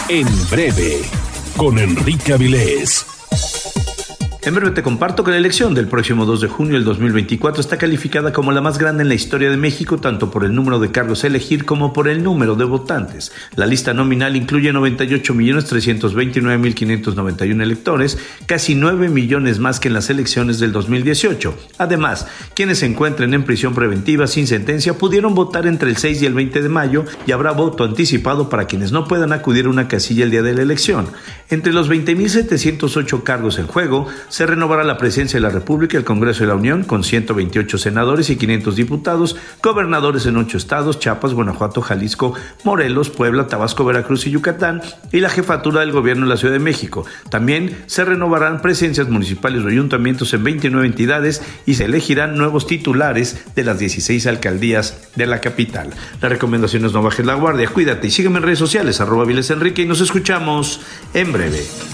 En breve, con Enrique Avilés. En breve te comparto que la elección del próximo 2 de junio del 2024 está calificada como la más grande en la historia de México, tanto por el número de cargos a elegir como por el número de votantes. La lista nominal incluye 98.329.591 electores, casi 9 millones más que en las elecciones del 2018. Además, quienes se encuentren en prisión preventiva sin sentencia pudieron votar entre el 6 y el 20 de mayo y habrá voto anticipado para quienes no puedan acudir a una casilla el día de la elección. Entre los 20.708 cargos en juego, se renovará la presidencia de la República y el Congreso de la Unión con 128 senadores y 500 diputados, gobernadores en 8 estados, Chiapas, Guanajuato, Jalisco, Morelos, Puebla, Tabasco, Veracruz y Yucatán, y la jefatura del gobierno de la Ciudad de México. También se renovarán presidencias municipales o ayuntamientos en 29 entidades y se elegirán nuevos titulares de las 16 alcaldías de la capital. La recomendación es no bajes la guardia, cuídate y sígueme en redes sociales, @Avilés Enrique, y nos escuchamos en breve.